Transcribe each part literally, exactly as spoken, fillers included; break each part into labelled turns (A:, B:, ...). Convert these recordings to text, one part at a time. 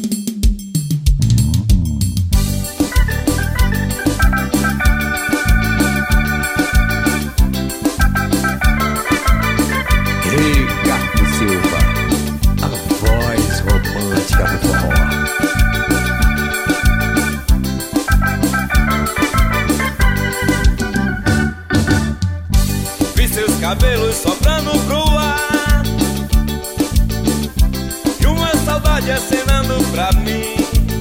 A: Ricardo Silva, a voz romântica do forró.
B: Vi seus cabelos soprando pro ar e uma saudade acenando pra mim.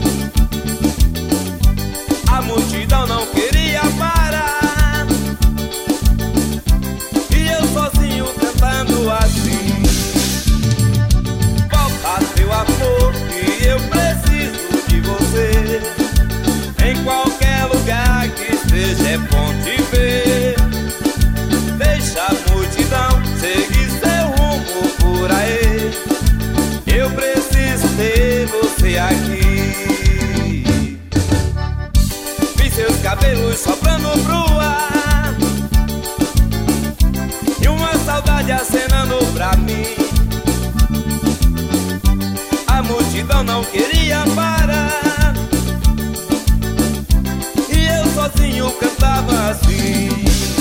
B: A multidão não queria parar e eu sozinho cantando assim. Volta meu amor que eu preciso de você. Em qualquer lugar que esteja é bom te ver. Deixa a multidão seguir seu rumo por aí. Eu preciso ter você aqui. Vi seus cabelos soprando pro ar e uma saudade acenando pra mim. A multidão não queria parar e eu sozinho cantava assim.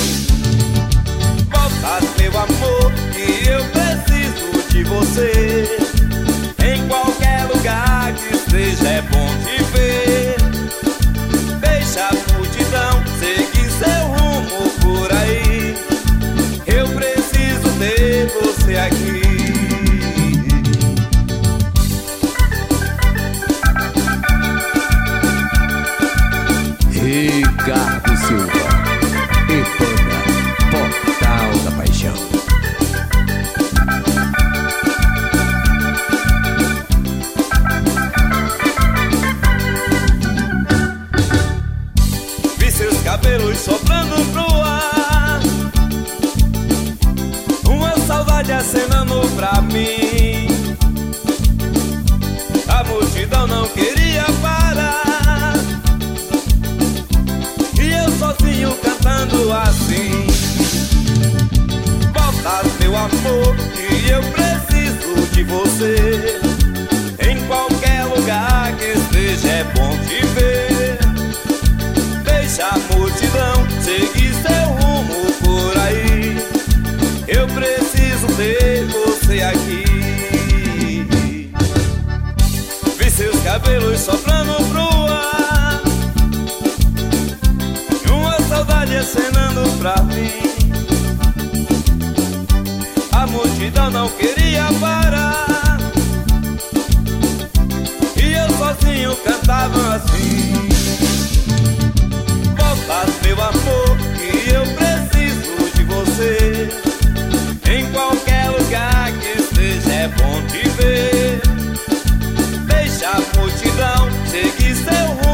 B: Volta meu amor que eu preciso de você. Em qualquer lugar que esteja é bom te ver. Deixa a multidão seguir seu rumo por aí. Eu preciso ter você aqui.
A: Ricardo Silva e banda Portal da Paixão.
B: Vi seus cabelos soprando pro ar, uma saudade acenando pra mim. A multidão não queria parar e eu sozinho cantando assim. Volta meu amor que eu preciso de você. Em qualquer lugar que esteja é bom te ver. Deixa a multidão seguir seu rumo por aí. Eu preciso ter você aqui. Vi seus cabelos soprando pro ar e uma saudade acenando pra mim. A multidão não queria parar e eu sozinho cantava assim. Volta meu amor que eu preciso de você. Em qualquer lugar que esteja é bom te ver. Deixa a multidão seguir seu rumo